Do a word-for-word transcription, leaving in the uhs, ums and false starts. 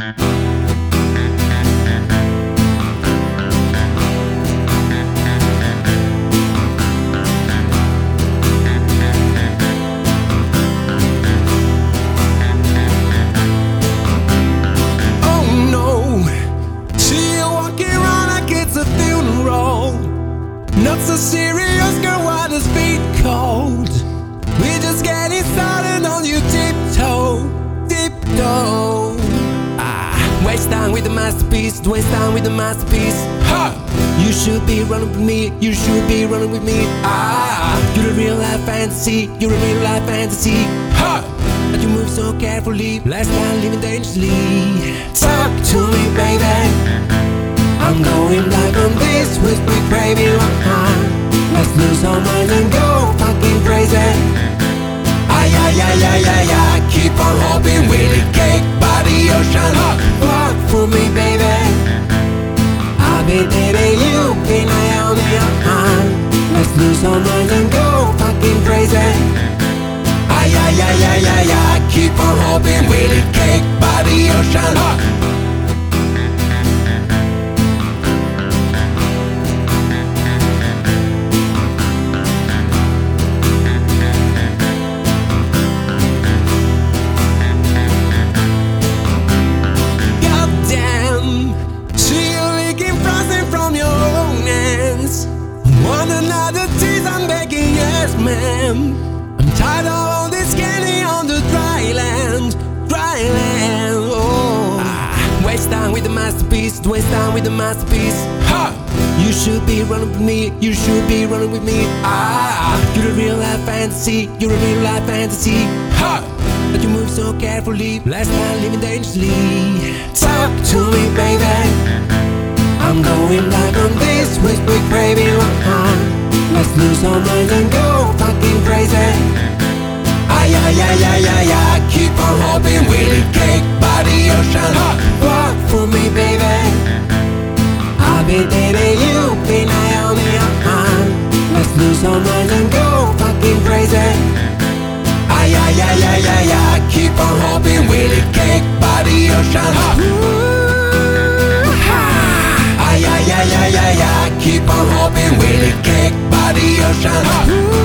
Not so serious, girl, why does feet cold? We're just getting started on you tiptoe, tiptoe. Ah, waste time with the masterpiece, waste time with the masterpiece. Ha! You should be running with me, you should be running with me. Ah, you're a real life fantasy, you're a real life fantasy. Ha! But you move so carefully, last time living dangerously. Talk to me, baby. I'm going back on this whisper craving one time. Let's lose our minds and go fucking crazy. Ay, ay, ay, ay, ay, ay. Keep on hoping we'll cake by the ocean. Walk for me, baby. I'll be dating you, keep an eye on your hand. Let's lose our minds and go fucking crazy. Ay, ay, ay, ay, ay, ay. Keep on hoping we'll cake by the ocean. One another tease, I'm begging, yes ma'am. I'm tired of all this candy on the dry land, dry land, oh. Ah, waste time with the masterpiece, waste time with the masterpiece. Ha! You should be running with me, you should be running with me. Ah, you're a real life fantasy, you're a real life fantasy. Ha! But you move so carefully, last time living dangerously. Talk to me, baby. I'm going back on this whisper craving one time. Let's lose our minds and go fucking crazy. Ay, ay, ay, ay, ay, ay. Keep on hoping we'll cake by the ocean. Walk for me, baby. I'll be dating you, keep an eye on your hand. Let's lose our minds and go fucking crazy. Ay, ay, ay, ay, ay, ay. Keep on hoping we'll cake by the ocean. Ay, ay, ay, ay, ay, ay. Keep on hoping we'll cake by the ocean.